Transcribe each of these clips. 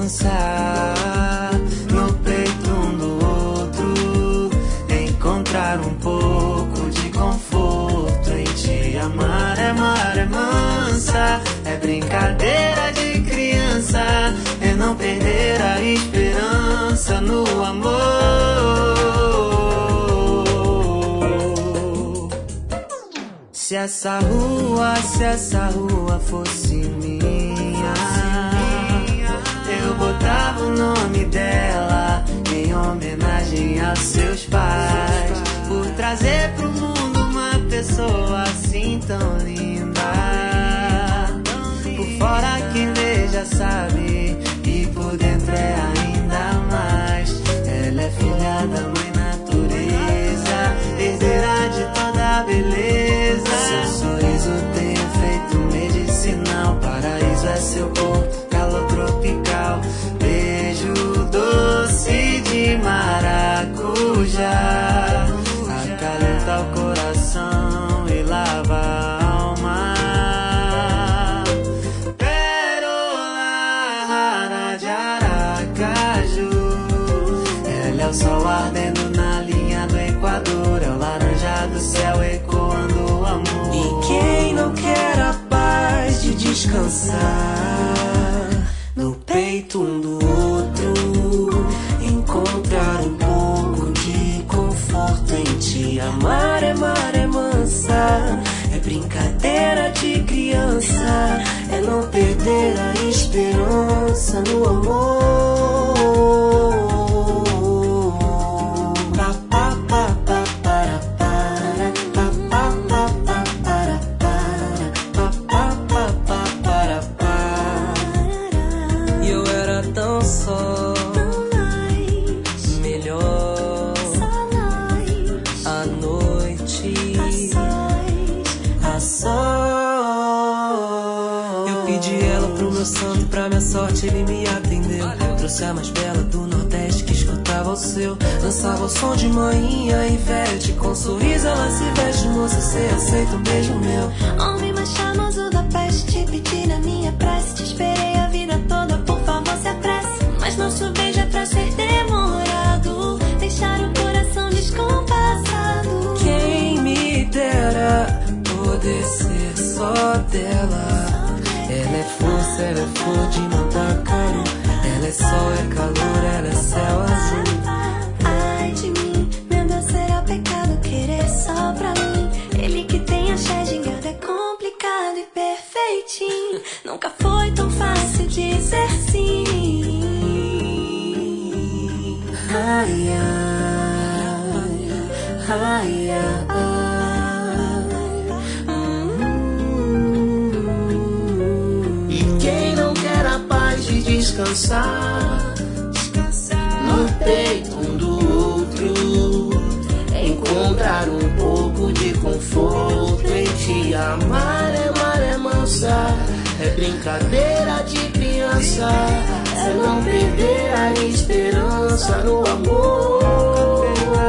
mansa, no peito um do outro, encontrar um pouco de conforto em te amar. É maré mansa, é brincadeira de criança, é não perder a esperança no amor. Se essa rua fosse minha, eu botava o nome dela em homenagem aos seus pais, por trazer pro mundo uma pessoa assim tão linda. Por fora quem vê já sabe, e por dentro é ainda mais. Ela é filha da mãe natureza, herdeira de toda a beleza. Seu sorriso tem efeito medicinal, paraíso é seu corpo, calor tropical, beijo doce de maracujá, acalenta o coração e lava a alma. Pérola rara de Aracaju, ela é o sol ardendo na linha do Equador, é o laranja do céu ecoando o amor. E quem não quer a paz de descansar no peito um do outro, encontrar um pouco de conforto em te amar. É maré mansa, é brincadeira de criança, é não perder a esperança no amor. Santo pra minha sorte ele me atendeu. Trouxe a mais bela do Nordeste que escutava o seu, dançava o som de manhinha e veste, com um sorriso ela se veste. Moça, cê aceita um beijo meu? Homem mais charmoso da peste, te pedi na minha prece, te esperei a vida toda, por favor se apresse. Mas nosso beijo é pra ser demorado, deixar o coração descompassado. Quem me dera poder ser só dela. Ela é força, ela é flor de Mandacaru, ela é sol, é calor, ela é céu azul. Ai de mim, meu Deus, será pecado querer só pra mim. Ele que tem a gingada é complicado e perfeitinho. Nunca foi tão fácil dizer sim. Ai, ai, ai, ai. Descansar no peito um do outro, encontrar um pouco de conforto em te amar. É maré mansa, é brincadeira de criança, é não perder a esperança no amor.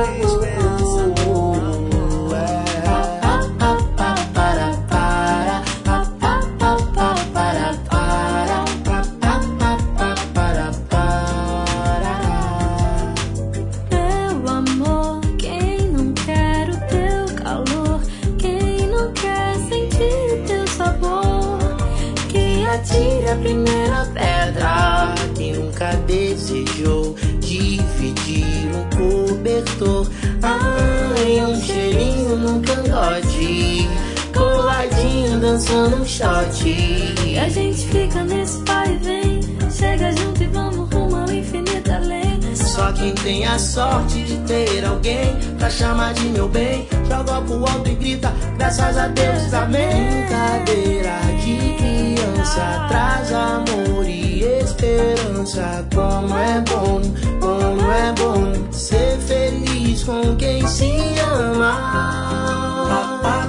Atire a primeira pedra que nunca desejou dividir um cobertor. Ai, um cheirinho num cangote, coladinho dançando um shot. E a gente fica nesse vai e vem, chega junto e vamos rumo ao infinito além. Só quem tem a sorte de ter alguém pra chamar de meu bem, joga pro alto e grita, graças a Deus, amém. Brincadeira de criança traz amor e esperança. Como é bom ser feliz com quem se ama.